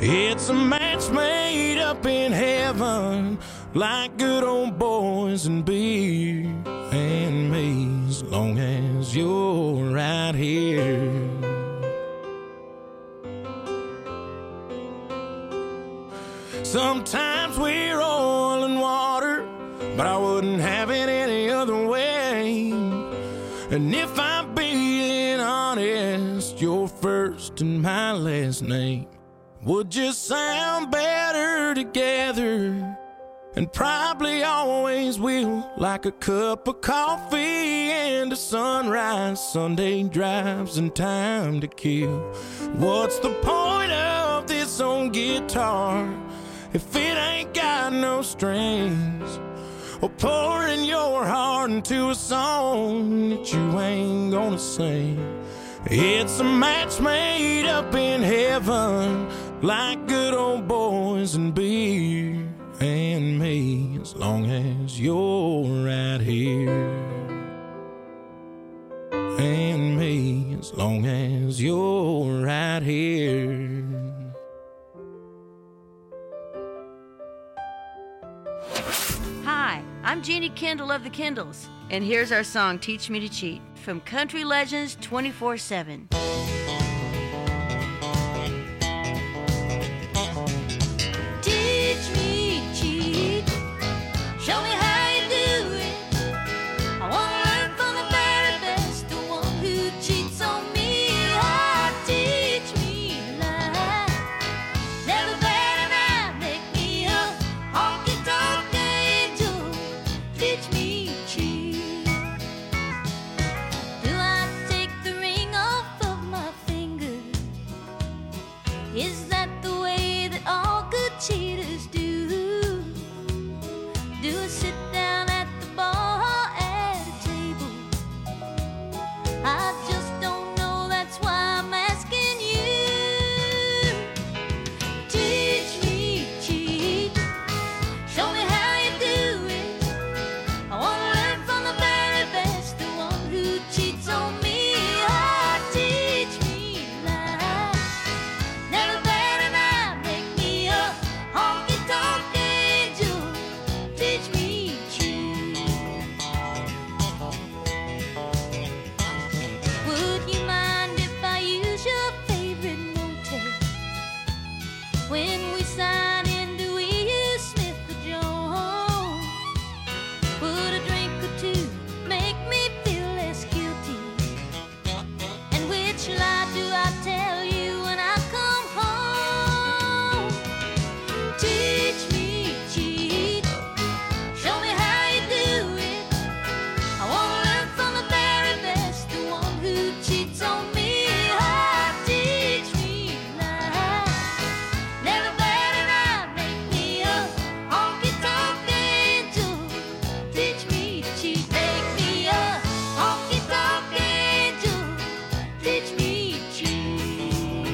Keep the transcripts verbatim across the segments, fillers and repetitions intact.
It's a match made up in heaven, like good old boys and beer and me, as long as you're right here. Sometimes we're oil and water, but I wouldn't have it any other way. And if I'm being honest, your first and my last name would just sound better together, and probably always will, like a cup of coffee and a sunrise, Sunday drives and time to kill. What's the point of this old guitar if it ain't got no strings? Or pouring your heart into a song that you ain't gonna sing. It's a match made up in heaven, like good old boys and beer and me, as long as you're right here. And me, as long as you're right here. Hi, I'm Jeannie Kendall of the Kendalls, and here's our song, Teach Me to Cheat, from Country Legends twenty-four seven. Teach me to cheat, show me how you do it. I want to learn from the very best, the one who cheats on me. Oh, teach me to lie, never better now, make me a honky-tonk angel. Teach me to cheat. Do I take the ring off of my finger? Is that the way that all good cheaters do? Do I sit down at the bar at a table? I just don't know, that's why I'm asking you. Teach me to cheat, show me how you do it. I want to learn from the very best, the one who cheats on me. Oh, teach me to lie, never better now, make me a honky-tonk angel. Teach me to cheat. Would you mind if I use your favorite motel? When we sign in, do we use Smith or Jones? Would a drink or two make me feel less guilty? And which lie do I tell you when I come home? Teach me to cheat, show me how you do it. I want to learn from the very best, the one who cheats on me. Oh, teach me to lie, never better now, make me a honky-tonk angel. Teach me to cheat, make me a honky-tonk angel. Teach me to cheat.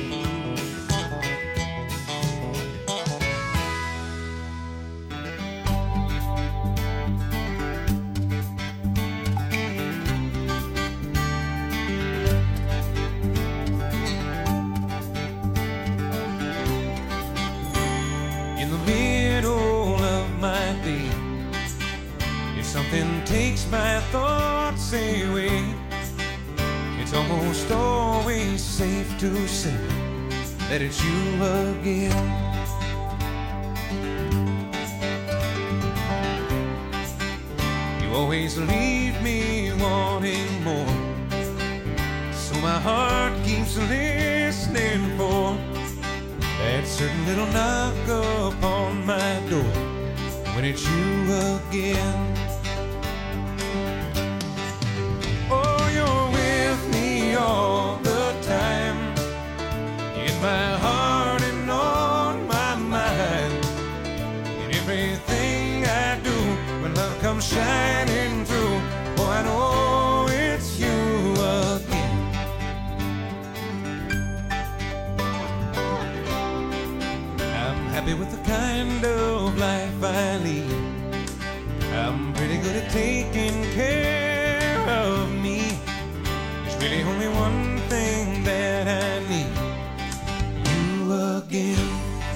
In the middle of my day, if something takes my thoughts away, it's almost always safe to say that it's you again. You always leave me wanting more, so my heart keeps listening for that certain little knock upon my door when it's you again. Oh, you're with me all the time, in my heart and on my mind, in everything I do. When love comes shining through, oh, I know it's you again. I'm happy with the kind of life I lead. I'm pretty good at taking care of me. There's really only one thing that I need, you again.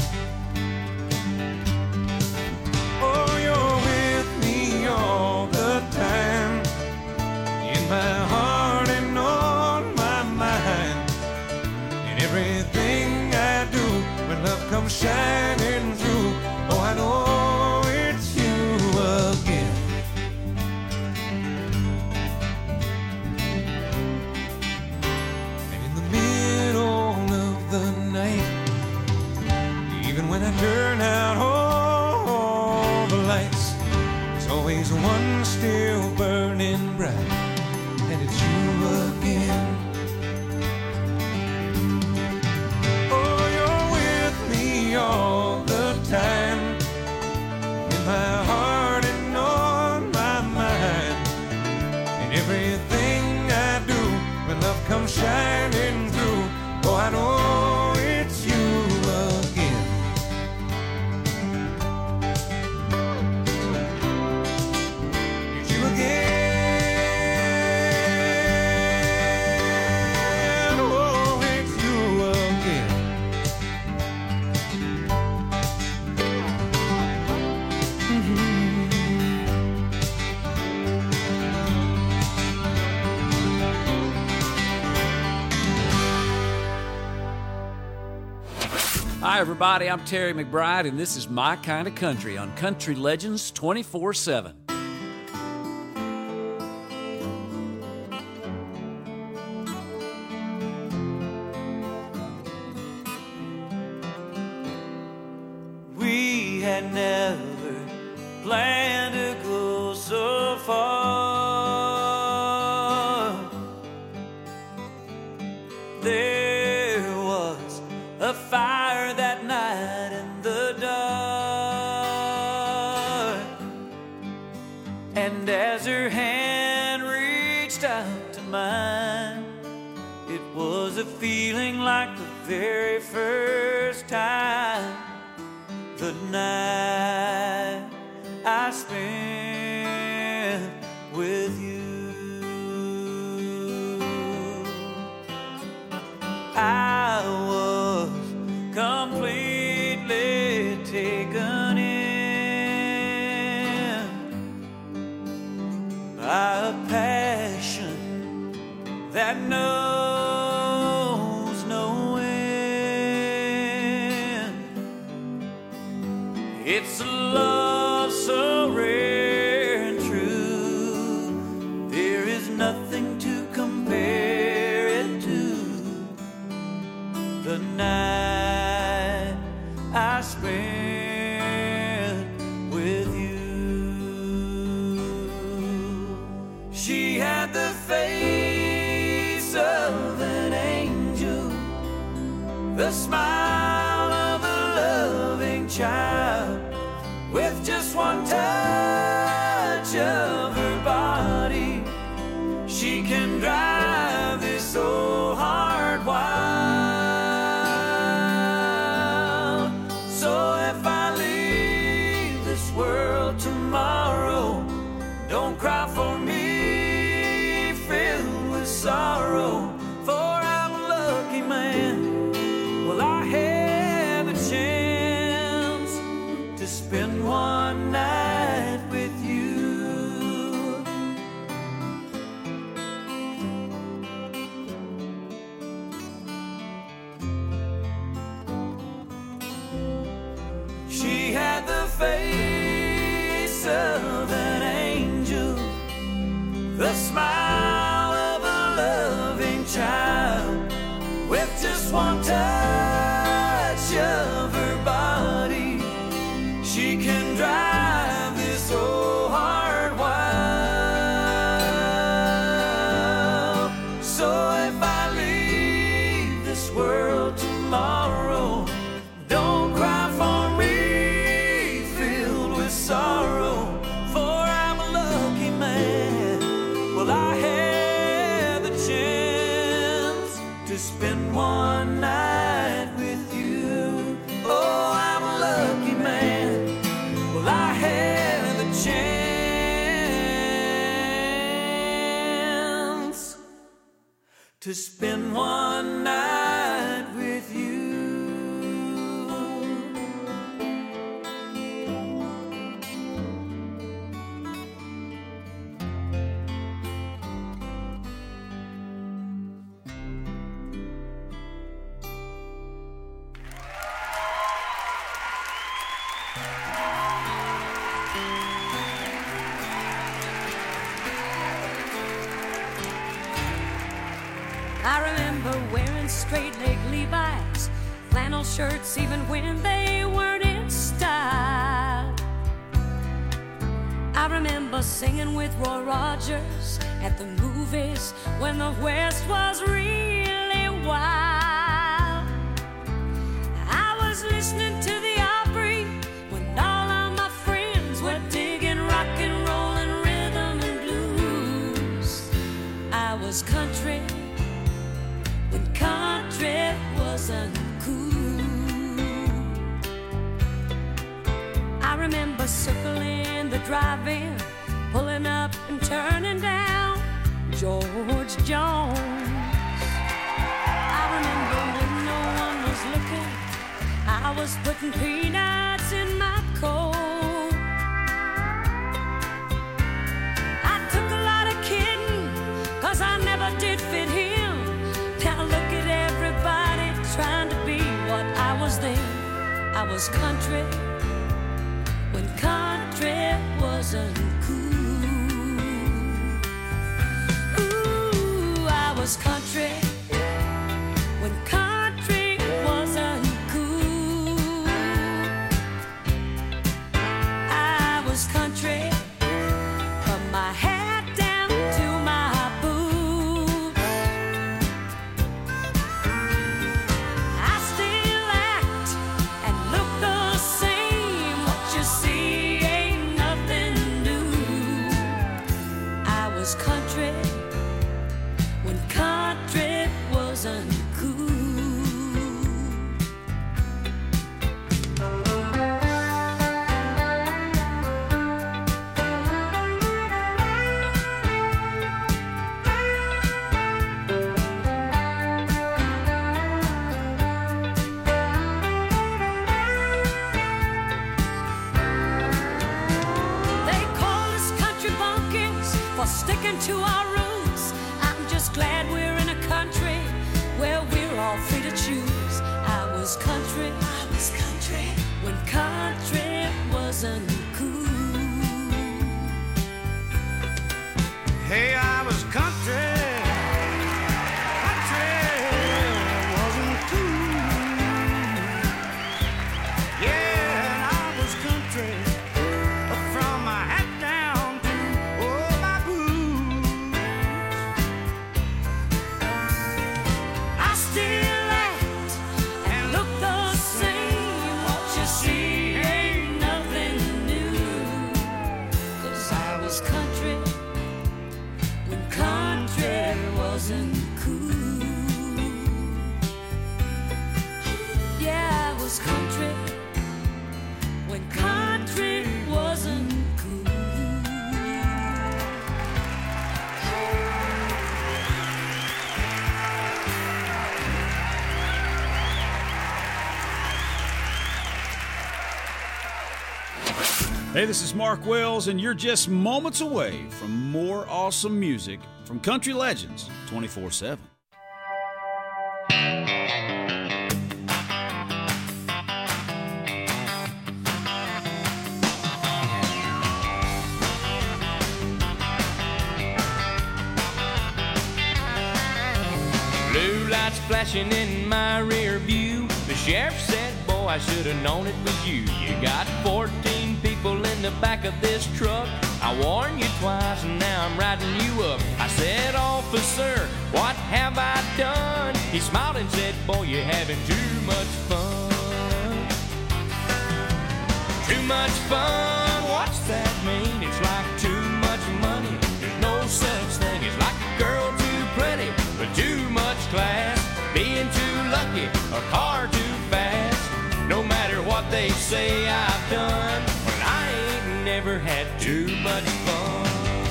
Even when I turn out all the lights, there's always one still burning bright, and it's you again. Oh, you're with me all the time, in my heart and on my mind, and everything I do when love comes shining through. Oh, I know it's you again. It's you again. Oh, it's you again. Mm-hmm. Hi, everybody. I'm Terry McBride, and this is My Kind of Country on Country Legends twenty-four seven. We had never planned to go so far. There was a fire that night in the dark, and as her hand reached out to mine, it was a feeling like the very first time. The night I spent with you, I was completely taken in by a passion that knows no end. It's a love so rare and true, there is nothing to compare it to. The night I spent with you, she had the face of an angel, the smile of a loving child. With just one touch of her body, she can drive this old heart wild. So if I leave this world tomorrow, don't cry for me, filled with sorrow, for I'm a lucky man. Well, I had the chance to spend one night with you. She had the face of an angel, the smile of a loving child. With just one touch of her body, she can drive this old heart wild. So if I leave this world tomorrow, don't cry for me, filled with sorrow, for I'm a lucky man. Well, I had the chance to spend one night with you. Oh, I'm a lucky man. Well, I had the chance to spend one night with you. I remember wearing flannel shirts even when they weren't in style. I remember singing with Roy Rogers at the movies when the West was really wild. I was listening to the Opry when all of my friends were digging rock and roll and rhythm and blues. I was country when country wasn't cool. I remember circling the drive-in, pulling up and turning down George Jones. I remember when no one was looking, I was putting peanuts in my coat. I took a lot of kidding, cause I never did fit him. Now look at everybody trying to be what I was then. I was country when country wasn't cool. Ooh, I was country when country wasn't cool. I was country from my hat down to my boots. I still act and look the same. What you see ain't nothing new. I was country when country wasn't cool. They call us country bumpkins for sticking to our roots. I'm just glad we're in a country where we're all free to choose. I was country, I was country when country wasn't cool. Hey, I was country. Country wasn't cool. Yeah, and I was country from my hat down to oh my boots. I still act and look the same. What you see ain't nothing new. Cause I was country when country wasn't cool. Yeah, I was country when country wasn't cool. Hey, this is Mark Wells, and you're just moments away from more awesome music from Country Legends twenty-four seven. Blue lights flashing in my rear view. The sheriff said, boy, I should have known it was you. You got fourteen people in the back of this truck. I warned you twice and now I'm riding you up. I said, officer, what have I done? He smiled and said, boy, you're having too much fun. Too much fun, what's that mean? It's like too much money. There's no such thing. It's like a girl too pretty, but too much class. Being too lucky, a car too fast. No matter what they say I've done, well, I ain't never had too much fun.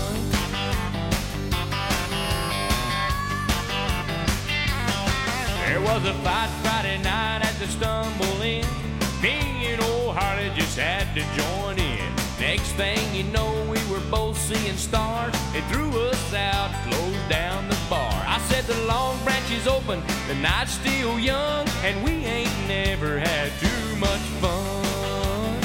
There was a fight Friday night at the Stumble Inn. Me and old Harley just had to join in. Next thing you know, we were both seeing stars. They threw us out, closed down the bar. I said the Long Branch is open, the night's still young, and we ain't never had too much fun.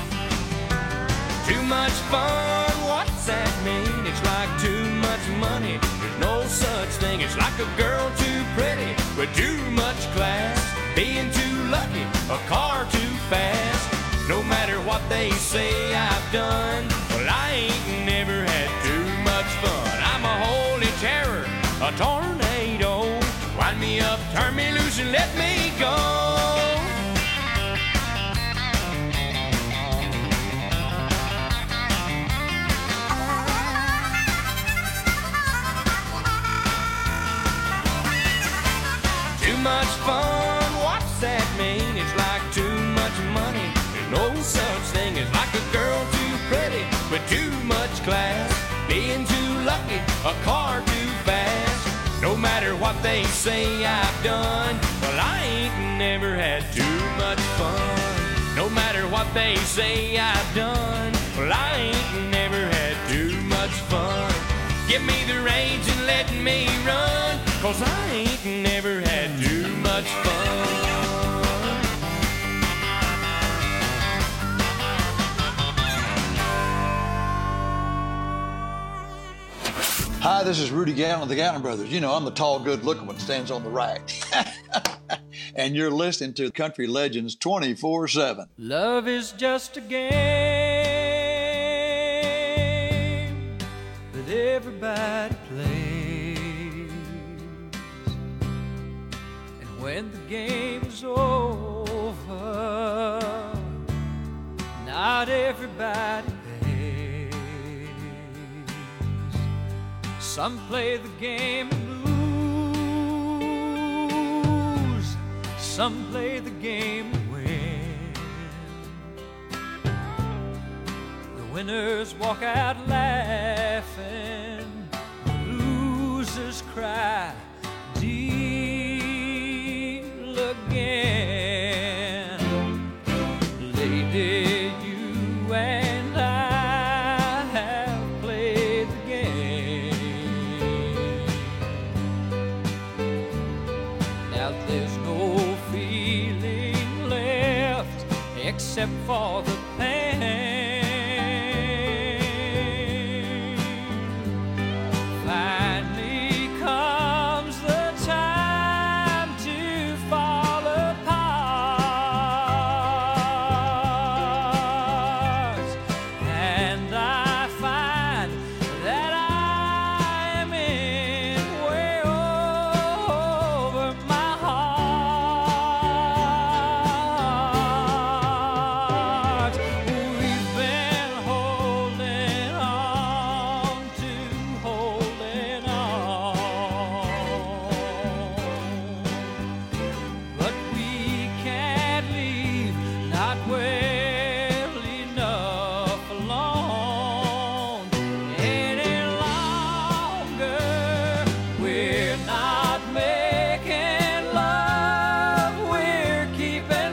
Too much fun, what's that mean? It's like too much money. There's no such thing. It's like a girl too pretty with too much class. Being too lucky, a car too fast. No matter what they say I've done, well, I ain't never had too much fun. I'm a holy terror, a tornado. Wind me up, turn me loose, and let me go. Too much fun, what's that mean? It's like too much money. There's no such thing as like a girl too pretty with too much class. Being too lucky, a car too fast. No matter what they say I've done, well, I ain't never had too much fun. No matter what they say I've done, well, I ain't never had too much fun. Give me the reins and let me run, 'cause I ain't never had too much fun. Hi, this is Rudy Gallon of the Gallon Brothers. You know, I'm the tall, good-looking one that stands on the right. And you're listening to Country Legends twenty-four seven. Love is just a game that everybody plays, and when the game's over, not everybody pays. Some play the game and lose, some play the game and win. The winners walk out laughing, the losers cry deal again. Lady, you and I have played the game. Now there's no feeling left except for the pain. Finally comes the time to fall apart, and I find that I am in way over my heart. We've been holding on to holding on, but we can't leave, not well enough alone any longer. We're not making love, we're keeping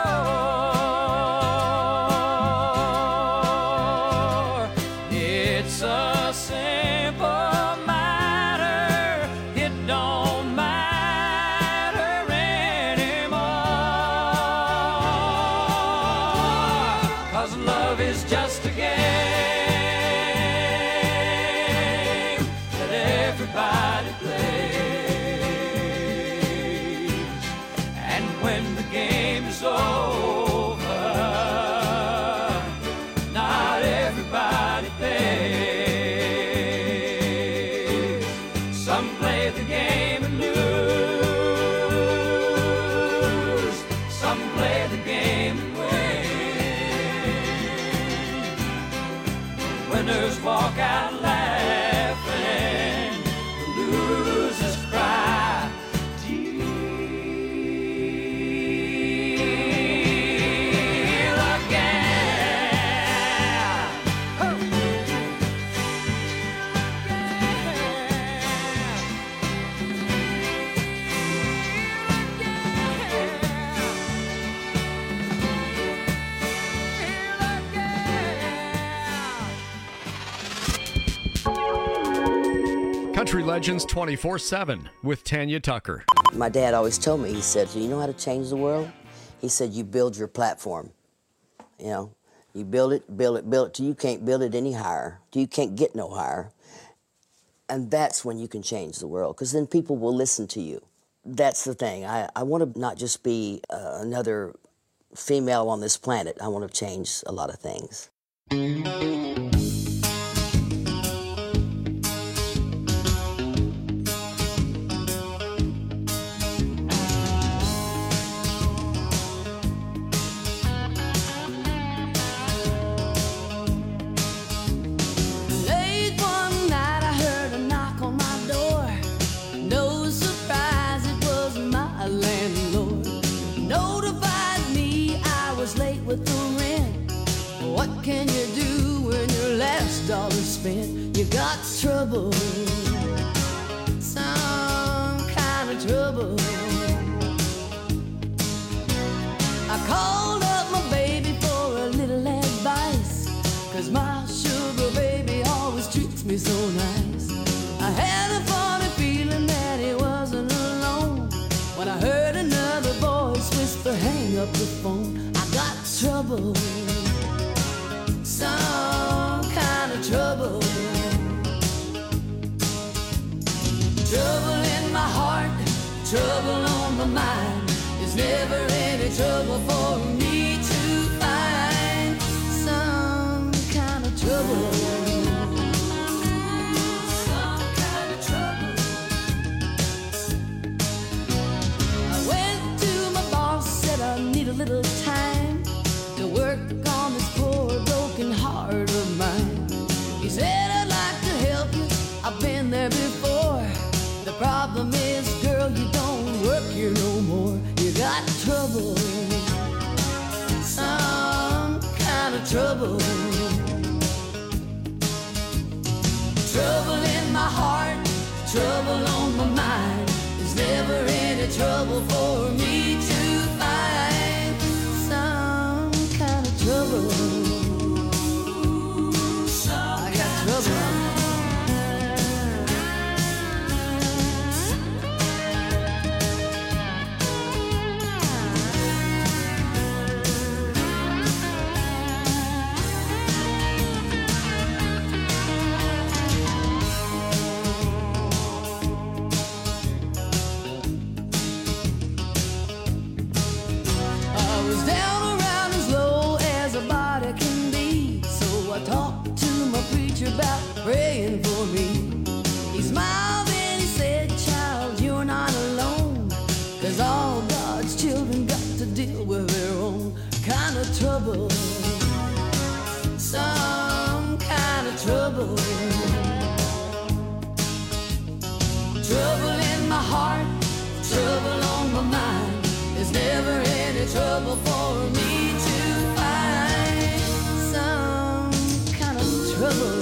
score. It's a simple matter, it don't matter anymore, 'cause love is just a game that everybody plays, and when the game's over, not everybody pays. Some play the game and lose, some play the game and win. Winners walk out laughing, the losers cry deal again. Country Legends twenty-four seven with Tanya Tucker. My dad always told me, he said, "Do you know how to change the world?" He said, "You build your platform. You know, you build it, build it, build it till you can't build it any higher, till you can't get no higher. And that's when you can change the world, because then people will listen to you. that's the thing. I, I want to not just be uh, another female on this planet. I want to change a lot of things. What can you do when your last dollar's spent? You got trouble, some kind of trouble. I called up my baby for a little advice, 'cause my sugar baby always treats me so nice. I had a funny feeling that he wasn't alone when I heard another voice whisper, hang up the phone. I got trouble, some kind of trouble. Trouble in my heart, trouble on my mind. There's never any trouble for me to find. Some kind of trouble, some kind of trouble. I went to my boss, said I need a little time to work on this poor broken heart of mine. He said, I'd like to help you, I've been there before. The problem is, girl, you don't work here no more. You got trouble, some kind of trouble. Trouble in my heart, trouble on my mind. There's never any trouble for me to find. Some kind of trouble, I got trouble. About praying for me. He smiled and he said, child, you're not alone, 'cause all God's children got to deal with their own kind of trouble, some kind of trouble. Trouble in my heart, trouble on my mind. There's never any trouble for me to find. Some kind of trouble,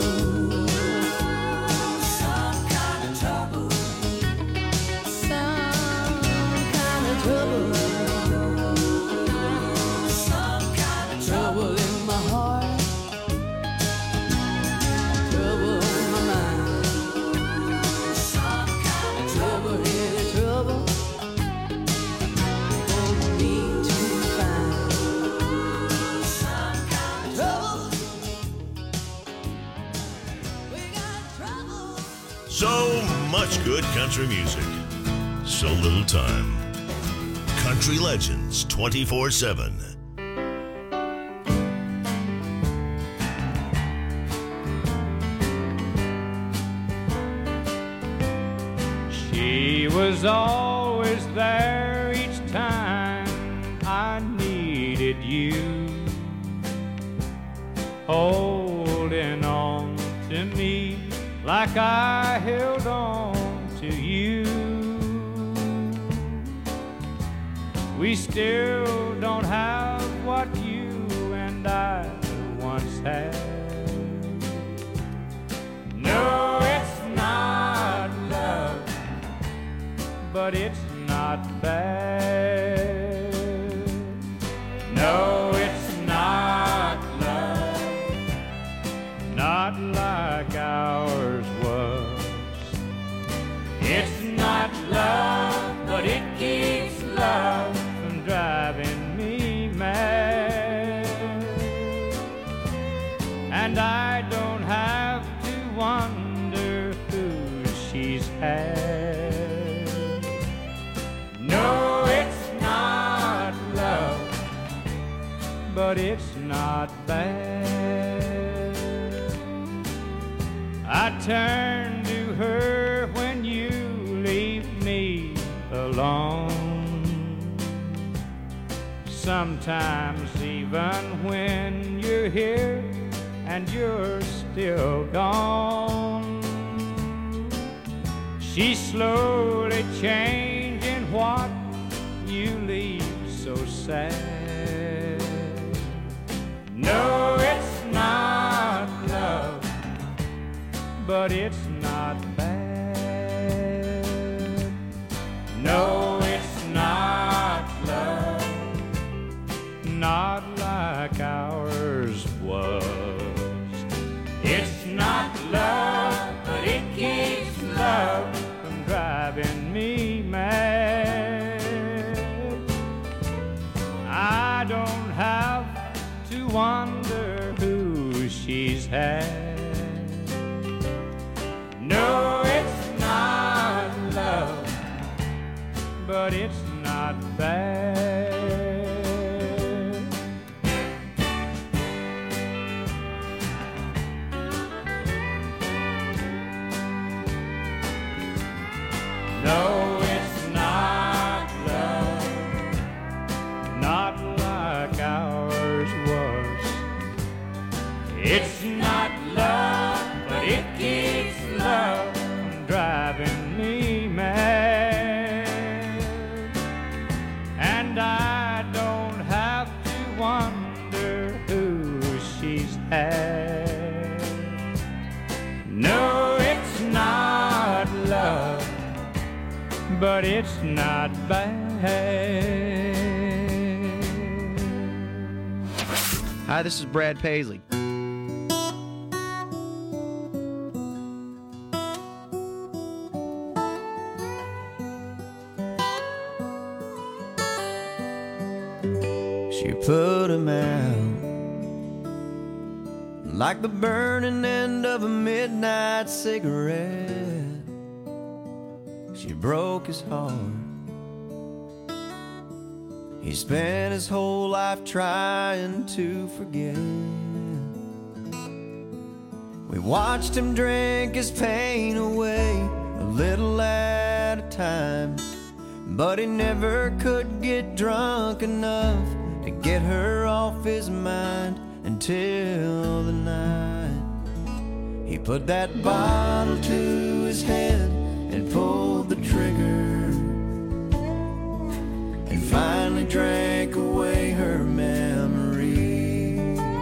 so much good country music, so little time. Country Legends twenty-four seven. She was always there each time I needed you, holding on to me like I held on to you. We still don't have what you and I once had. No, it's not love, but it's not bad. No, it's not love, not like ours was. It's not love, but it keeps love from driving me mad. And I don't have to wonder who she's had. but it's not bad. I turn to her when you leave me alone. Sometimes even when you're here and you're still gone, she's slowly changing what you leave so sad. No, it's not love, but it's not bad. No, it's not love, not like ours was. It's not love, but it keeps love from driving me mad. I don't have to wonder who she's had. No, it's not love, but it's not bad. No, it's not love, not like ours was. It's not love, but it keeps love from driving me mad. And I don't have to wonder who she's had. No, it's not love, but it's not bad. Hi, this is Brad Paisley. She put him out like the burning end of a midnight cigarette. She broke his heart. He spent his whole life trying to forget. We watched him drink his pain away a little at a time, but he never could get drunk enough to get her off his mind until the night he put that bottle to his head and pulled the trigger and finally drank away her memory.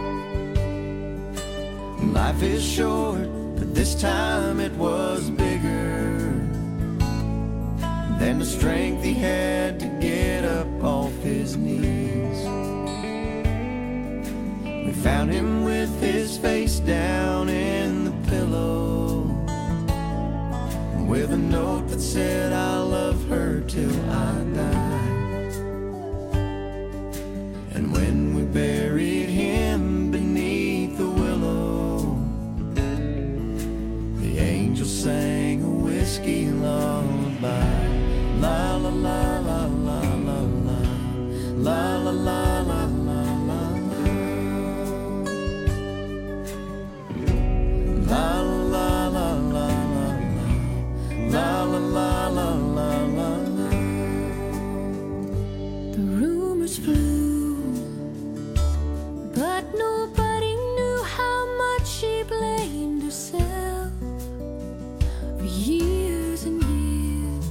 Life is short, but this time it was bigger than the strength he had to get up off his knees. We found him with his face down in the pillow, with a note that said, I love her till I die. And when we buried him beneath the willow, the angel sang a whiskey lullaby. La la la la la la la, la la la la la la, la la la la la, la la la la la la. The rumors flew, but nobody knew how much she blamed herself for years and years.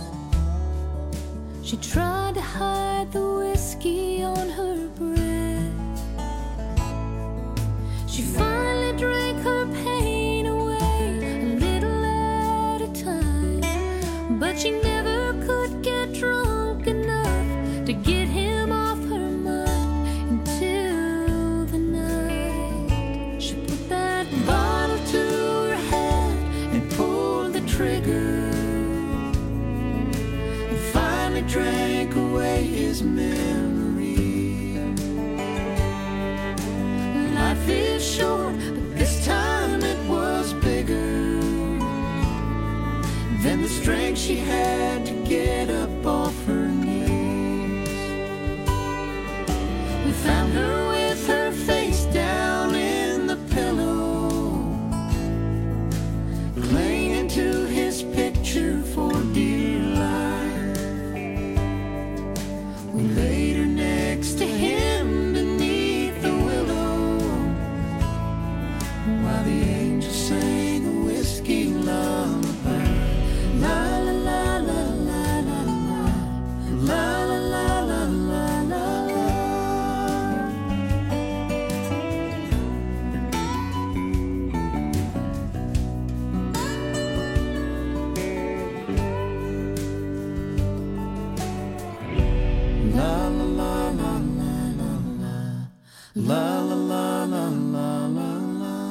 She tried to hide the whiskey on her breath. She finally drank her pain away a little at a time, but she never could get drunk enough to get him off her mind until the night she put that bottle to her head and pulled the trigger and finally drank away his memory. Life is short, but this time it was bigger than the strength she had to get up off her knees. We found her La la la la la la la.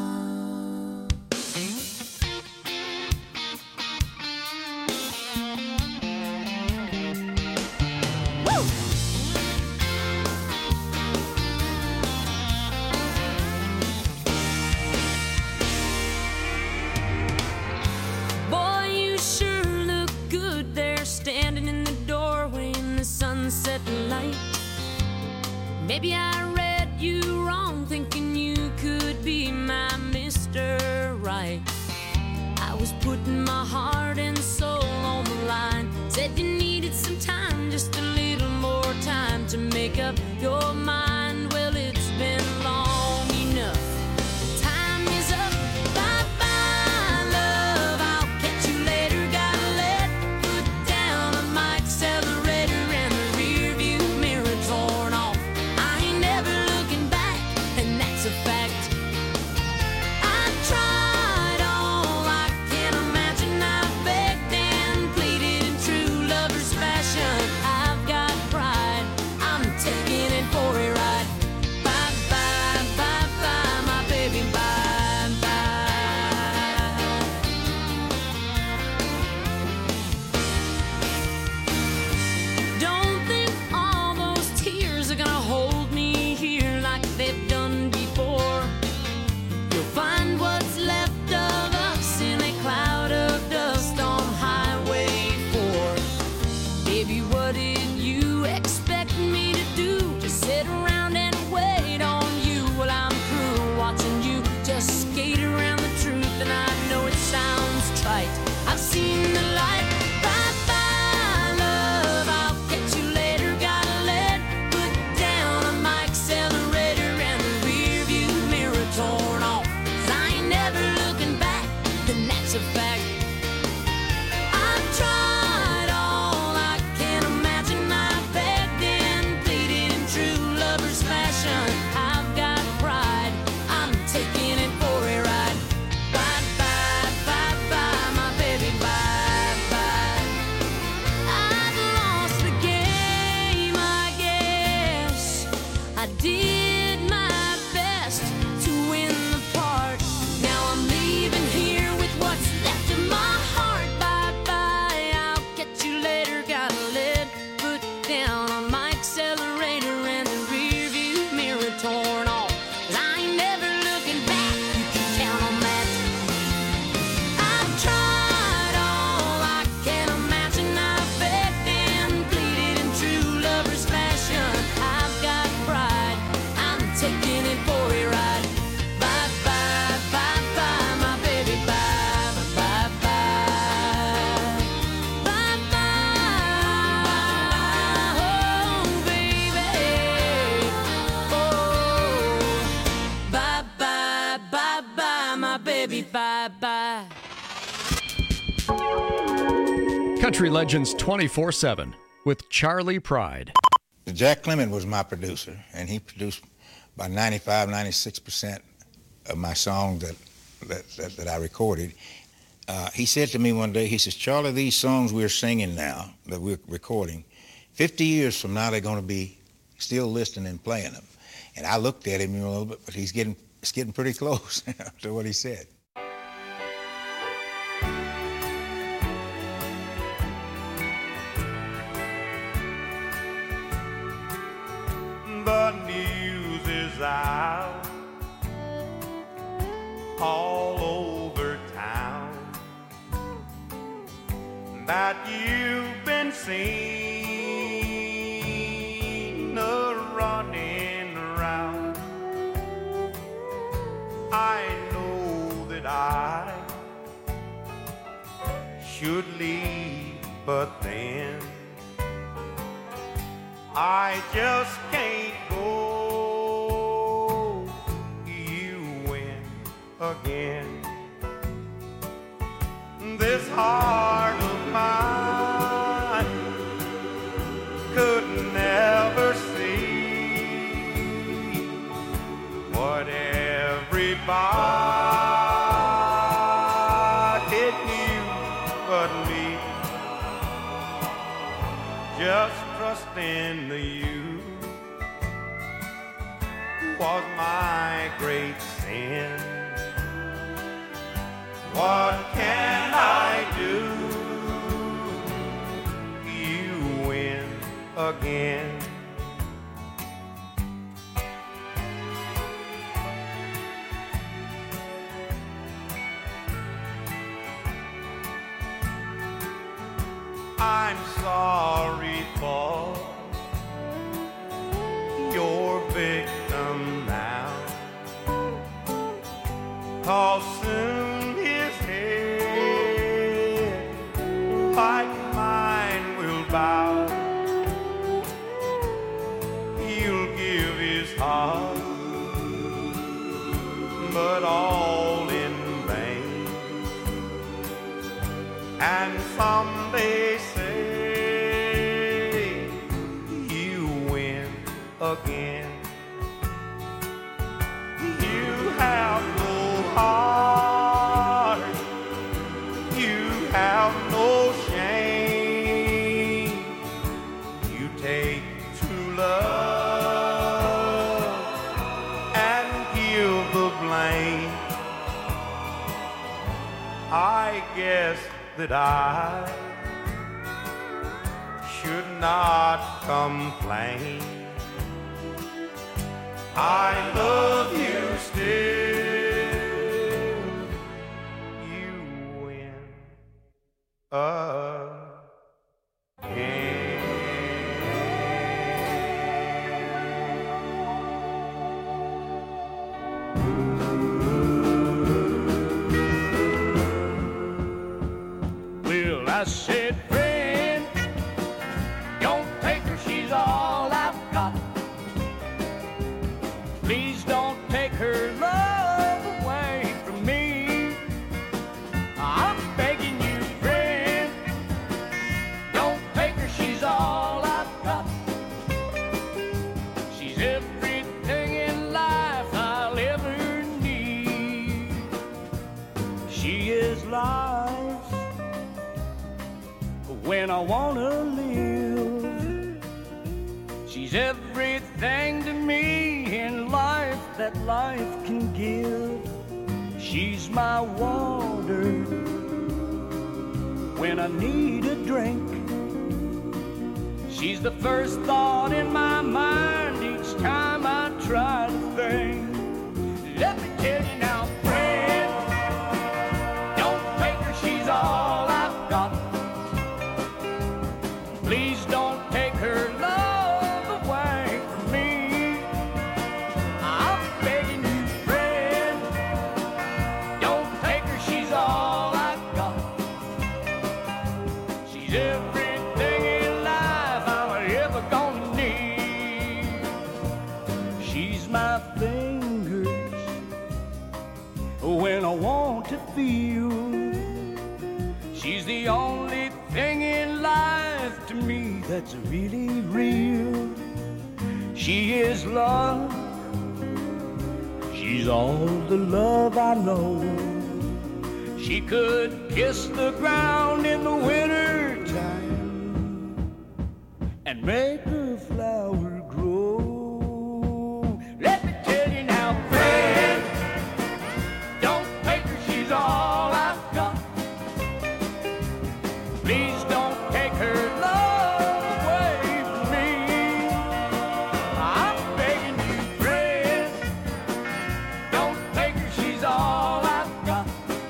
Boy, you sure look good there, standing in the doorway in the sunset light. Maybe I read you wrong, thinking you could be my Mister Right. I was putting my heart and soul on the line. Said you needed some time, just a little more time to make up your mind. Well, it's been long enough. Time is up. Bye bye, love. I'll catch you later. Gotta let foot down on my accelerator and the rear view mirror torn off. I ain't never looking back, and that's a fact. I tried all I can imagine. I begged and pleaded in true lover's fashion. I've got pride. I'm taking it for a ride. Bye bye, bye bye, my baby. Bye bye. Don't think all those tears are gonna hold me here like they've done before. You'll find what's left of us in a cloud of dust on Highway four. Baby, what did you expect me to do? Just sit around and wait on you? Well, I'm through watching you just skate around the truth, and I know it sounds trite. I've seen the light. Bye bye, love. I'll catch you later. Gotta let foot down on my accelerator and the rear view mirror torn off. 'Cause I ain't never looking back, and that's a fact. I've tried all I can imagine. I begged and pleaded in true lover's fashion. I've got pride. I'm taking it for a ride. Bye bye, bye bye, my baby. Bye bye. I've lost the game, I guess. I did my best to win the part. Now I'm leaving here with what's left of my heart. Bye bye, I'll catch you later. Gotta let foot down on my accelerator and the rear view mirror torn off. 'Cause I ain't never looking back, you can count on that. I've tried all I can imagine. I begged and pleaded in true lover's fashion. I've got pride. I'm taking it for a ride. Bye bye, bye bye, my baby. Bye bye, bye bye. Bye bye, oh baby. Oh, bye bye, bye bye, my baby. Bye bye. Country Legends twenty-four seven with Charlie Pride. Jack Clement was my producer, and he produced about ninety-five, ninety-six percent of my songs that, that, that, that I recorded. Uh, he said to me one day, he says, Charlie, these songs we're singing now, that we're recording, fifty years from now, they're going to be still listening and playing them. And I looked at him a little bit, but he's getting, it's getting pretty close to what he said. The news is out all over town that you've been seen a running around. I know that I should leave, but then I just can't go. You win again. This heart of mine could never see what everybody knew but me. Just trust in the you. was my great sin. What can I do? You win again. I'm sorry for your victim now, 'cause soon his head like mine will bow. He'll give his heart, but all in vain. And someday say you win again. You have no heart, you have no shame. You take true love and give the blame. I guess that I should not complain. I love you still. You win again. Well, I said, friend, don't take her, she's all I've got. Please don't take her love away from me. I'm begging you, friend, don't take her, she's all I've got. She's everything in life I'll ever need. She is life when I wanna live. She's everything to me in life that life can give. She's my water when I need a drink. She's the first thought in my mind each time I try to think. Let me tell you now, friend, don't take her, she's all I've got. Please don't take her love away from me. I'm begging you, friend, don't take her, she's all I've got. She's everything in life I'm ever gonna need. She's my fingers when I want to feel. She's the only thing in life to me that's really real. She is love, she's all the love I know. She could kiss the ground in the winter time and make a flower grow. Let me tell you now, friend, don't take her, she's all I've got. Please don't take her love away from me. I'm begging you, friend, don't take her, she's all I've got.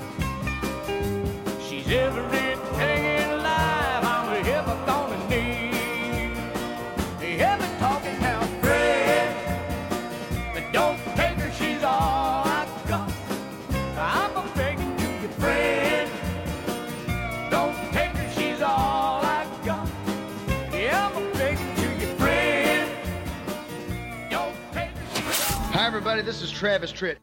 She's everything in life I'm ever gonna need. Ever talking now, friend, but don't take her, she's all I've got. I'm begging you, your friend, don't take her, she's all I've got. Yeah, I'm begging you, your friend, don't take her, she's all. Hi, everybody. This is Travis Tritt.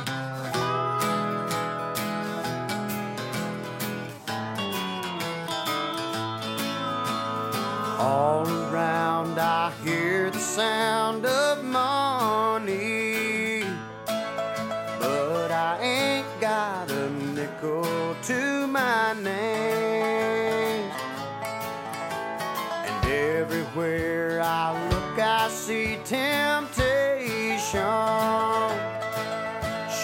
All around I hear the sound of money, but I ain't got a nickel to my name. And everywhere I look I see temptation.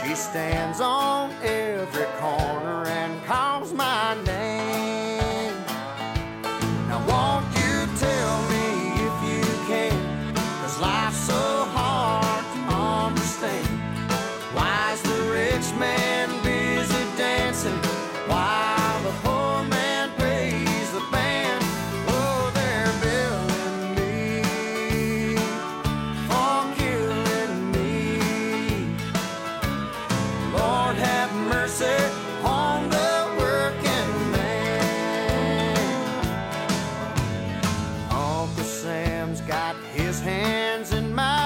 She stands on every corner and calls my name. Now won't you tell me if you can, 'cause life's so hard to understand. Why's the rich man busy dancing while the poor man pays the band? Oh, they're billing me for killing me. Lord have mercy on the working man. Uncle Sam's got his hands in my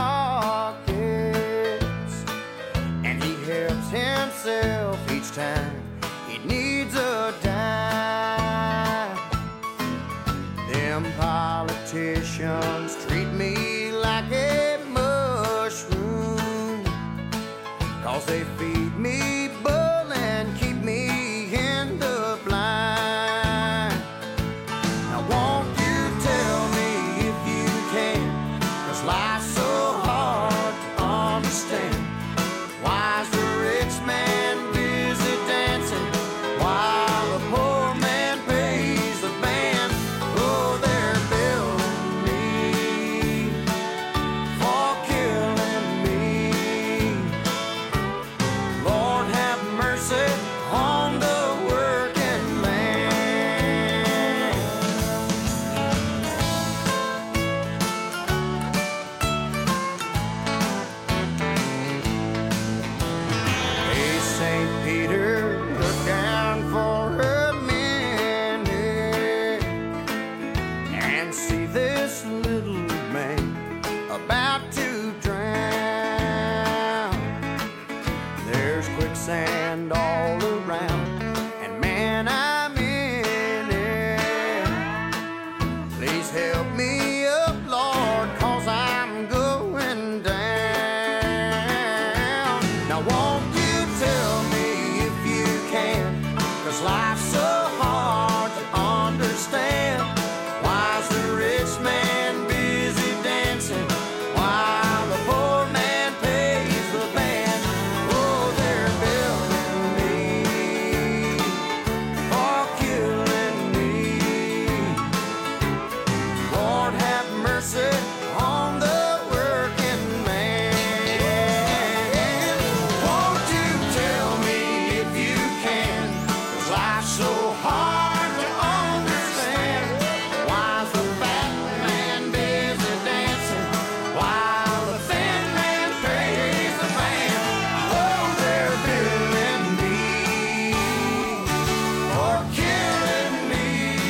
pockets, and he helps himself each time he needs a dime. Them politicians treat me like a mushroom, 'cause they feed me bull and keep me in the blind. Now won't you tell me if you can, 'cause life's so hard to understand. Why's the rich man busy dancing while the poor man pays the band? Oh, they're billing me for killing me. Lord have mercy on the working man. Hey, Saint Peter, look down for a minute and see this little man about to drown. There's quicksand all around, and man, I'm in it. Please help me up, Lord, 'cause I'm going down. Now won't you tell me if you can, 'cause life's so hard to understand. Why's the rich man busy dancing while the poor man pays the band? Oh, they're billing me for killing me. Lord have mercy on the working man. Won't you tell me if you can, 'cause life's so hard to understand. Why's the fat man busy dancing while the thin man pays the band? Oh, they're billing me for killing me.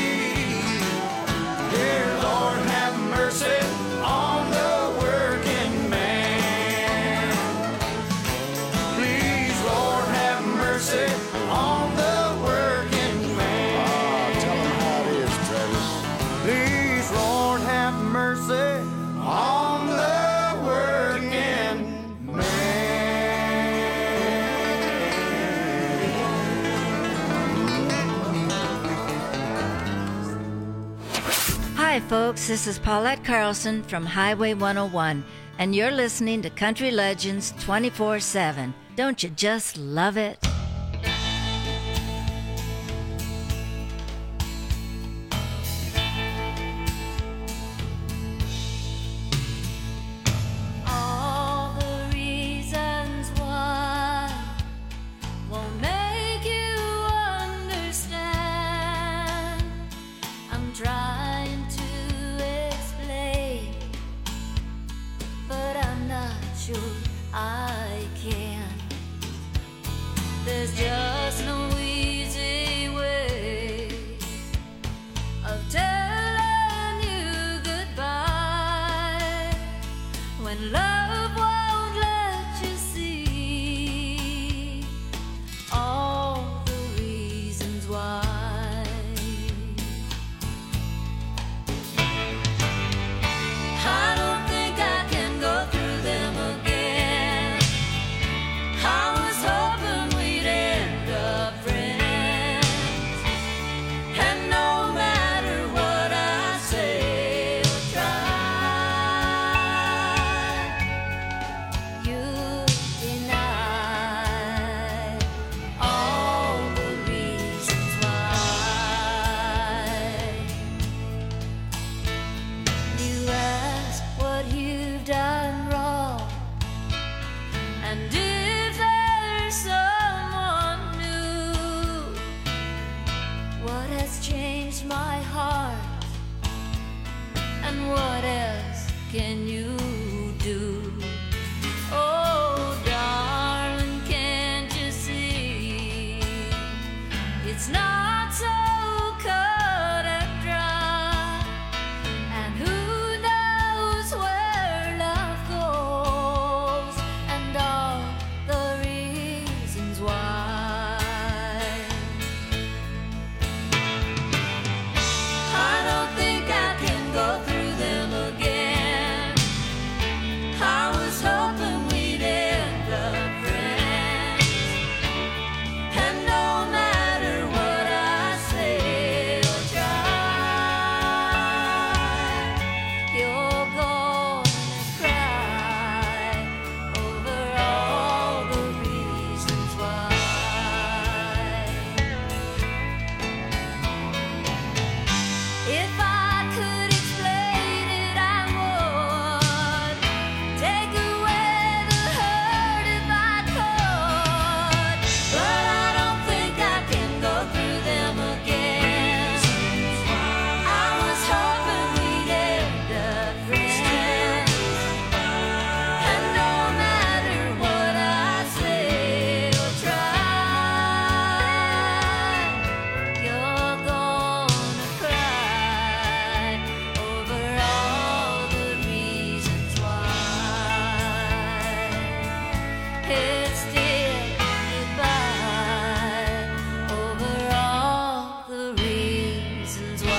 Dear Lord have mercy on the working man. Please, Lord have mercy on the working man. Tell him how it is, Travis. Please, Lord have mercy on the working Hi, folks. This is Paulette Carlson from Highway one oh one, and you're listening to Country Legends twenty-four seven. Don't you just love it? All the reasons why won't make you understand. I'm trying to explain, but I'm not sure I can. There's just no easy way of telling you goodbye when love won't let you see all the reasons why. I don't think I can go through them again. I was hoping we'd end up And if there's someone new, what has changed my heart? And what else can you do? Oh, darling, can't you see? It's not so cut and dry. And who knows where love goes, and all the reasons why. I don't think I can go through them again. I was hoping we'd end up friends. And no matter what I say or try, you're gonna cry over all the reasons why. If I could explain it, I would. Take away the hurt if I could. But I don't think I can go through them again. I was hoping we'd end up friends. And no matter what I say or try, you're gonna cry over all the reasons why. It's still goodbye over all the reasons why.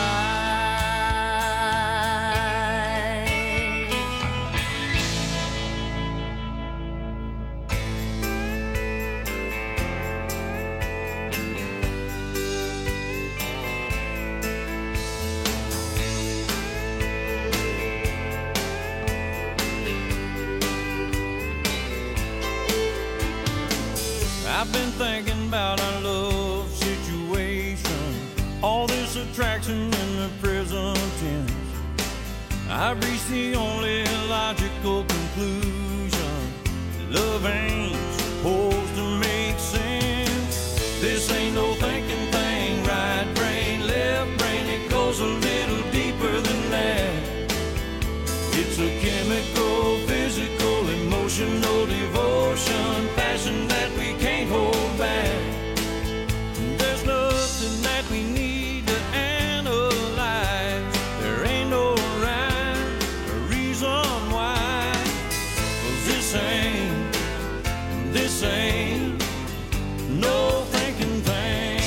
I've been thinking about our love situation, all this attraction in the present tense. I've reached the only logical conclusion: love ain't supposed to make sense. This ain't no thinking thing, right brain, left brain, it goes a little deeper than that. It's a chemical, physical, emotional devotion, passion that we can't hold back. There's nothing that we need to analyze. There ain't no rhyme or reason why. 'Cause this ain't, this ain't no thinking thing.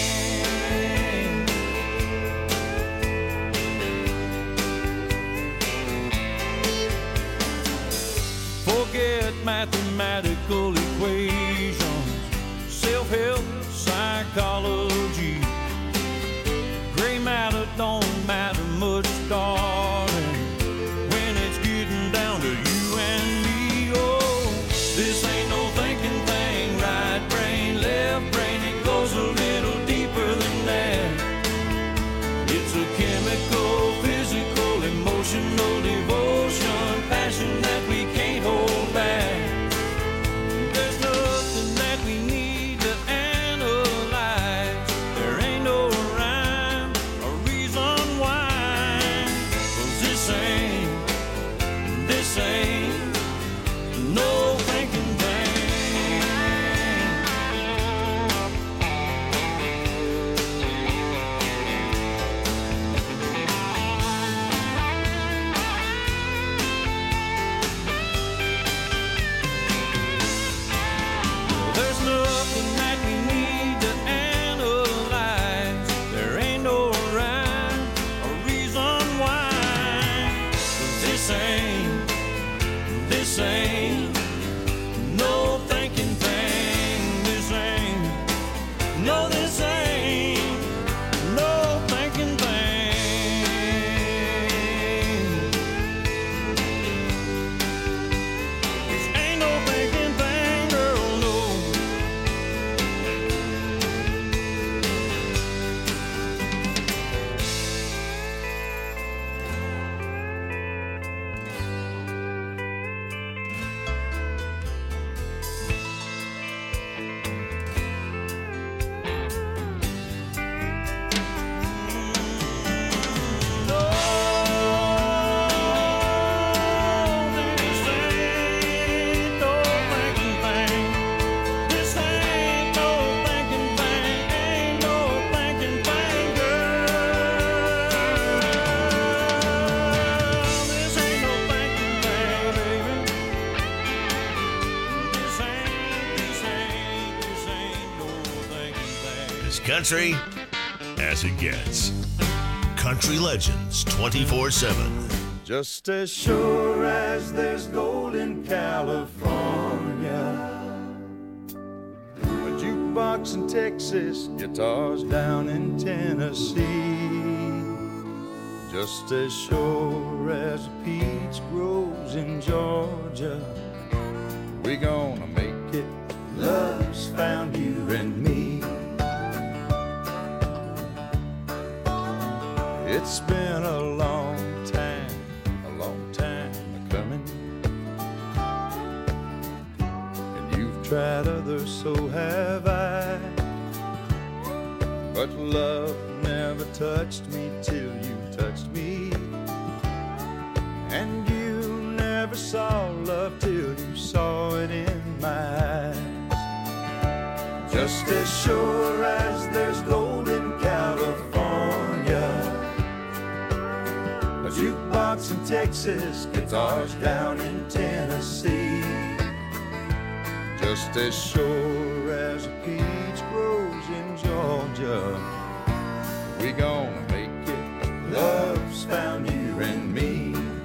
Forget mathematical equations, self-help, psychology. Gray matter don't matter much, darling, when it's getting down to you and me. Oh, this ain't no thinking thing, right brain, left brain, it goes a little deeper than that. It's a chemical, physical, emotional devotion, passion that we can't hold back. There's nothing that we need to analyze. There ain't no rhyme or reason as country as it gets. Country Legends twenty-four seven. Just as sure as there's gold in California, a jukebox in Texas, guitars down in Tennessee. Just as sure as a peach grows in Georgia, we gonna make it. Love's found you and me. It's been a long time, a long time coming, and you've tried others, so have I. But love never touched me till you touched me, and you never saw love till you saw it in my eyes. Just as sure as there's gold in California, a jukebox in Texas, guitars down in Tennessee. Just as sure as a peach grows in Georgia, we gonna make it. Love's found you and me.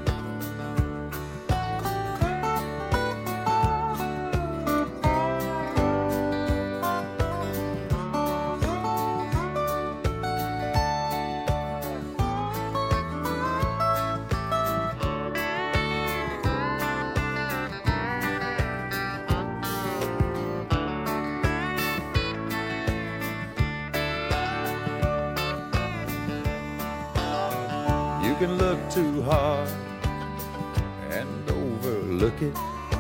You can look too hard and overlook it.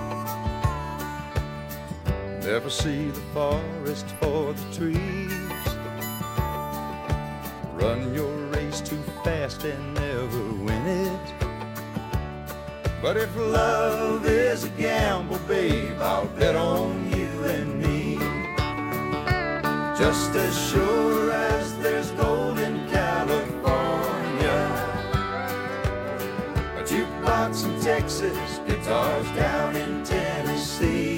Never see the forest for the trees. Run your race too fast and never win it. But if love is a gamble, babe, I'll bet on you and me. Just as sure as there's gold in California, a jukebox in Texas, guitars down in Tennessee.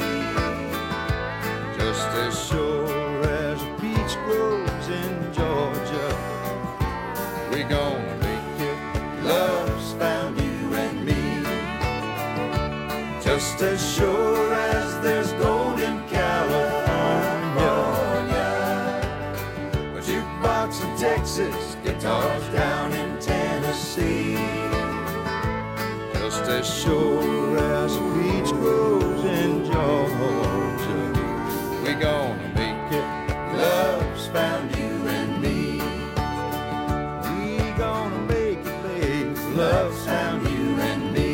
Just as sure as a peach grows in Georgia, we gonna make it. Love's found you and me. Just as sure as there's gold in California, a jukebox in Texas, guitars down in Tennessee. Just as sure as a peach grows in Georgia, we gonna make it. Love's found you and me. We gonna make it, babe. Love's found you and me.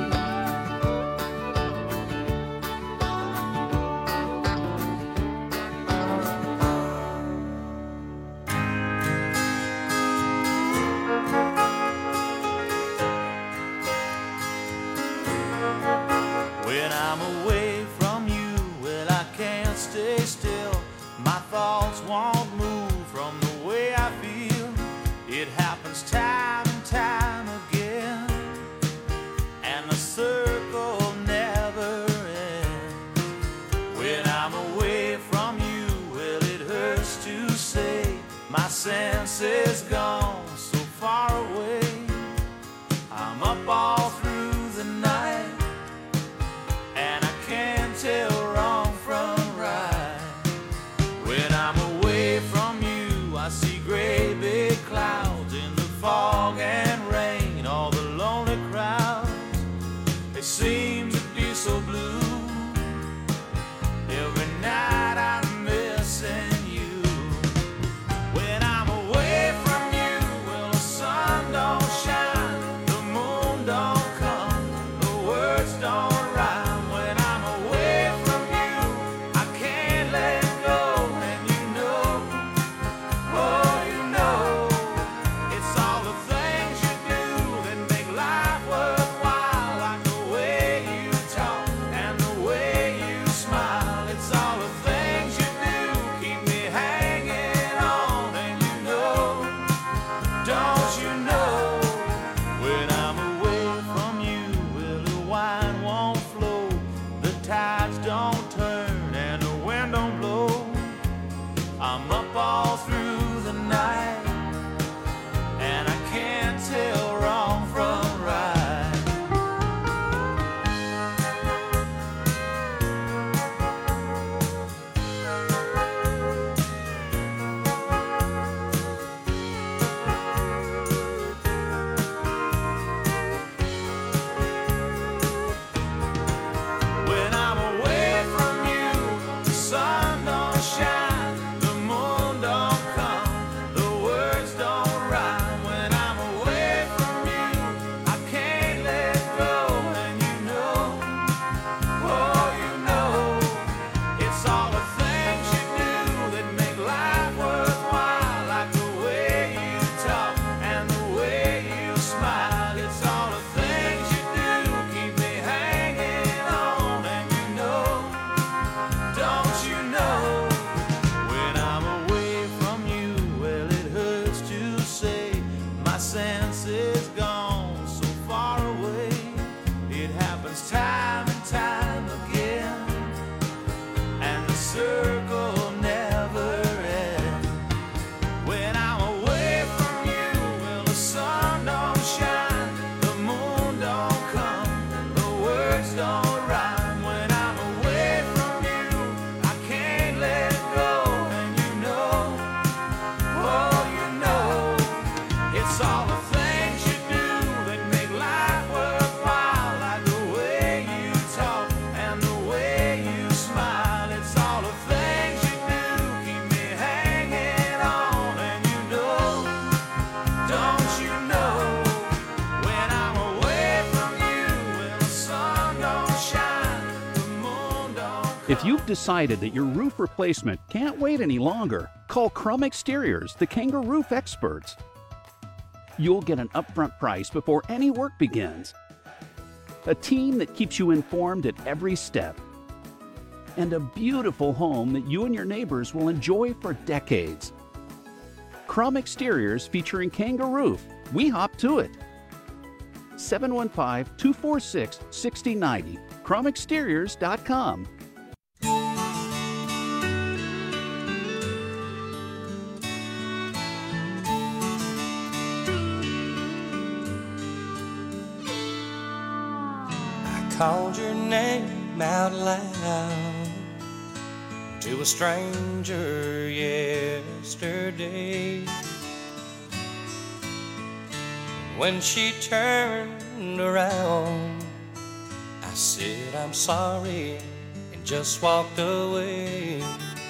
When I'm away from you, well, I can't stay still. My thoughts won't move from the way I feel. It happens time and time again, and the circle never ends. When I'm away from you, well, it hurts to say my sense is gone so far away. I'm up all through the night, and I can't tell wrong from right. When I'm away from you, I see gray big clouds in the fog and rain. All the lonely crowds, they seem to be so blue. Every night I'm missing you. When I'm away from you, well, the sun don't shine, the moon don't circle never ends. When I'm away from you, well, the sun don't shine, the moon don't come, the words don't rhyme. When I'm away from you, I can't let go. And you know, oh, you know, it's all the things you do that make life worthwhile, like the way you talk and the way you smile. It's all the things you do keep me hanging on. And you know, don't you know, when I'm away from you, well, the sun don't shine, the moon don't. If you've decided that your roof replacement can't wait any longer, call Crum Exteriors, the Kangaroo Roof experts. You'll get an upfront price before any work begins. A team that keeps you informed at every step. And a beautiful home that you and your neighbors will enjoy for decades. Crum Exteriors featuring Kangaroo Roof. We hop to it. seven one five, two four six, six zero nine zero. crum exteriors dot com. Called your name out loud to a stranger yesterday. When she turned around, I said, I'm sorry, and just walked away.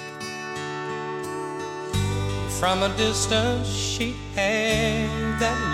From a distance, she had that